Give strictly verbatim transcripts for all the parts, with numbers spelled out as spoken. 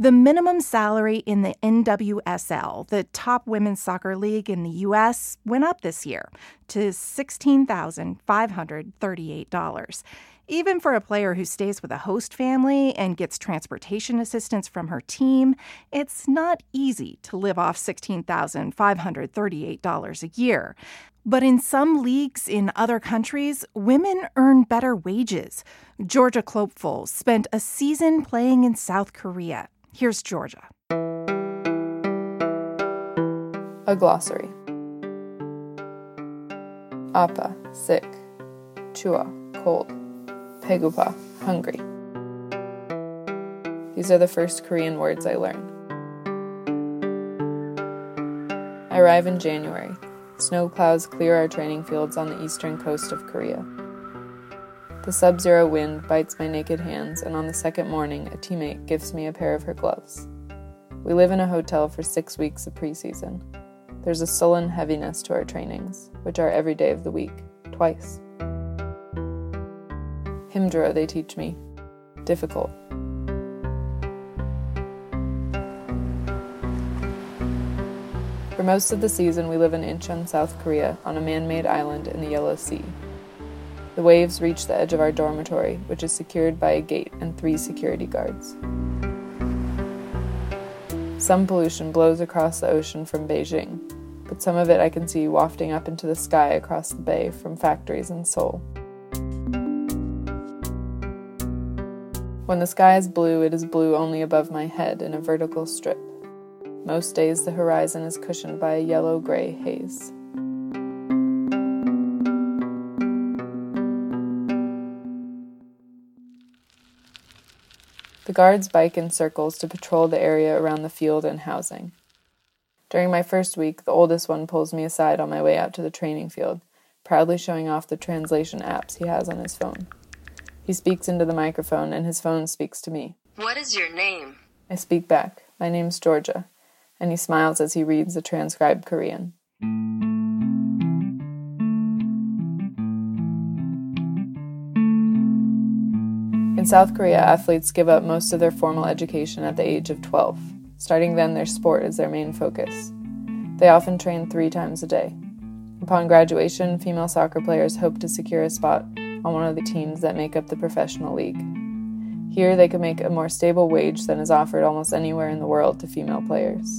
The minimum salary in the N W S L, the top women's soccer league in the U S, went up this year to sixteen thousand five hundred thirty-eight dollars. Even for a player who stays with a host family and gets transportation assistance from her team, it's not easy to live off sixteen thousand five hundred thirty-eight dollars a year. But in some leagues in other countries, women earn better wages. Georgia Klopfel spent a season playing in South Korea. Here's Georgia. A glossary. Appa, sick. Chua, cold. Pegupa, hungry. These are the first Korean words I learned. I arrive in January. Snow clouds clear our training fields on the eastern coast of Korea. The sub-zero wind bites my naked hands, and on the second morning, a teammate gives me a pair of her gloves. We live in a hotel for six weeks of preseason. There's a sullen heaviness to our trainings, which are every day of the week, twice. Himdra, they teach me. Difficult. For most of the season, we live in Incheon, South Korea, on a man-made island in the Yellow Sea. The waves reach the edge of our dormitory, which is secured by a gate and three security guards. Some pollution blows across the ocean from Beijing, but some of it I can see wafting up into the sky across the bay from factories in Seoul. When the sky is blue, it is blue only above my head in a vertical strip. Most days, the horizon is cushioned by a yellow-gray haze. The guards bike in circles to patrol the area around the field and housing. During my first week, the oldest one pulls me aside on my way out to the training field, proudly showing off the translation apps he has on his phone. He speaks into the microphone, and his phone speaks to me. What is your name? I speak back. My name's Georgia. And he smiles as he reads the transcribed Korean. In South Korea, athletes give up most of their formal education at the age of twelve. Starting then, their sport is their main focus. They often train three times a day. Upon graduation, female soccer players hope to secure a spot on one of the teams that make up the professional league. Here, they can make a more stable wage than is offered almost anywhere in the world to female players.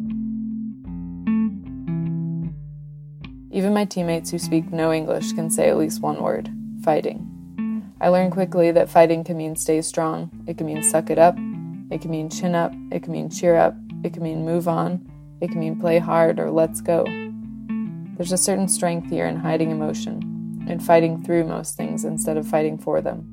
Even my teammates who speak no English can say at least one word: fighting. I learned quickly that fighting can mean stay strong, it can mean suck it up, it can mean chin up, it can mean cheer up, it can mean move on, it can mean play hard or let's go. There's a certain strength here in hiding emotion, in fighting through most things instead of fighting for them.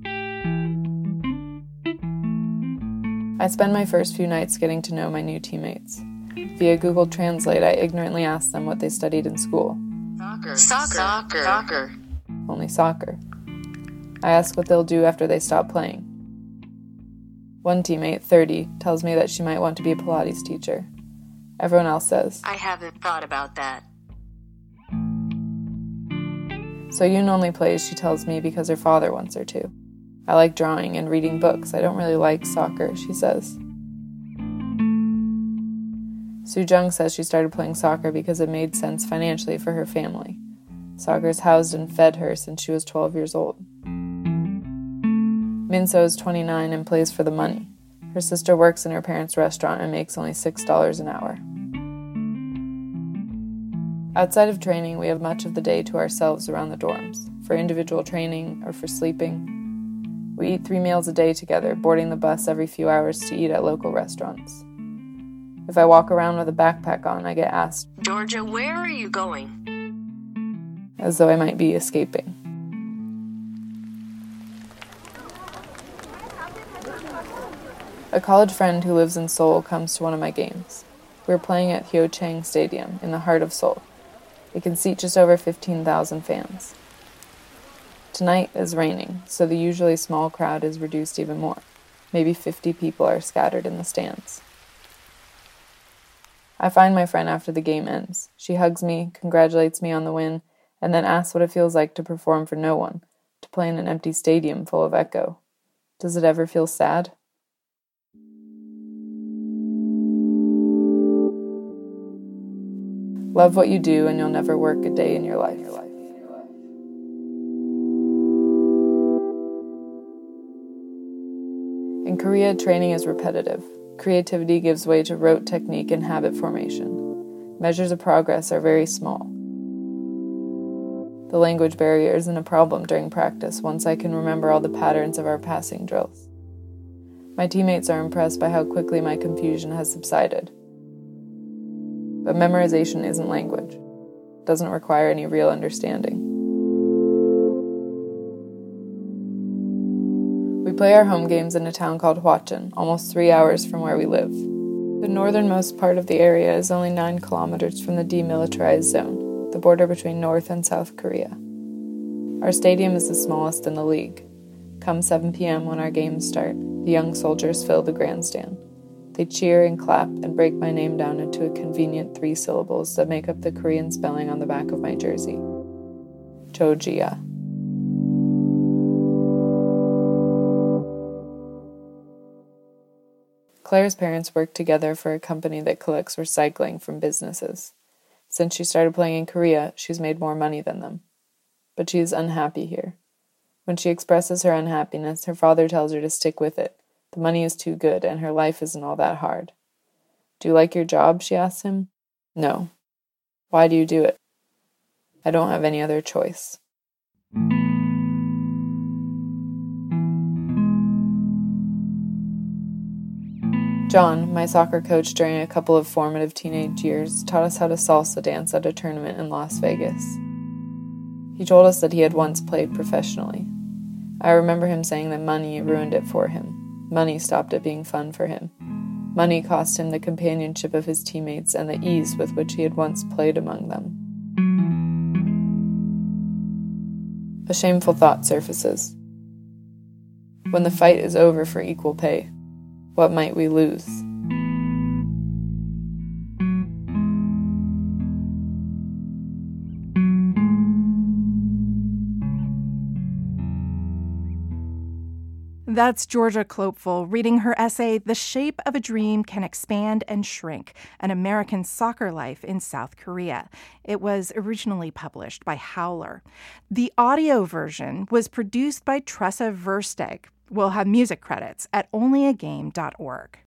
I spend my first few nights getting to know my new teammates. Via Google Translate, I ignorantly ask them what they studied in school. Soccer. Soccer. Soccer. Soccer. Only soccer. I ask what they'll do after they stop playing. One teammate, thirty, tells me that she might want to be a Pilates teacher. Everyone else says, I haven't thought about that. So Yoon only plays, she tells me, because her father wants her to. I like drawing and reading books. I don't really like soccer, she says. Soo-jung says she started playing soccer because it made sense financially for her family. Soccer's housed and fed her since she was twelve years old. Min-so is twenty-nine and plays for the money. Her sister works in her parents' restaurant and makes only six dollars an hour. Outside of training, we have much of the day to ourselves around the dorms, for individual training or for sleeping. We eat three meals a day together, boarding the bus every few hours to eat at local restaurants. If I walk around with a backpack on, I get asked, Georgia, where are you going? As though I might be escaping. A college friend who lives in Seoul comes to one of my games. We're playing at Hyochang Stadium in the heart of Seoul. It can seat just over fifteen thousand fans. Tonight is raining, so the usually small crowd is reduced even more. Maybe fifty people are scattered in the stands. I find my friend after the game ends. She hugs me, congratulates me on the win, and then asks what it feels like to perform for no one, to play in an empty stadium full of echo. Does it ever feel sad? Love what you do and you'll never work a day in your life. In Korea, training is repetitive. Creativity gives way to rote technique and habit formation. Measures of progress are very small. The language barrier isn't a problem during practice once I can remember all the patterns of our passing drills. My teammates are impressed by how quickly my confusion has subsided. But memorization isn't language. It doesn't require any real understanding. We play our home games in a town called Hwacheon, almost three hours from where we live. The northernmost part of the area is only nine kilometers from the demilitarized zone, the border between North and South Korea. Our stadium is the smallest in the league. Come seven p.m. when our games start, the young soldiers fill the grandstand. They cheer and clap and break my name down into a convenient three syllables that make up the Korean spelling on the back of my jersey. Cho-ji-ya. Claire's parents work together for a company that collects recycling from businesses. Since she started playing in Korea, she's made more money than them. But she is unhappy here. When she expresses her unhappiness, her father tells her to stick with it. The money is too good, and her life isn't all that hard. Do you like your job? She asks him. No. Why do you do it? I don't have any other choice. John, my soccer coach during a couple of formative teenage years, taught us how to salsa dance at a tournament in Las Vegas. He told us that he had once played professionally. I remember him saying that money ruined it for him. Money stopped it being fun for him. Money cost him the companionship of his teammates and the ease with which he had once played among them. A shameful thought surfaces. When the fight is over for equal pay, what might we lose? That's Georgia Klopfel reading her essay, The Shape of a Dream Can Expand and Shrink, An American Soccer Life in South Korea. It was originally published by Howler. The audio version was produced by Tressa Versteg. We'll have music credits at only a game dot org.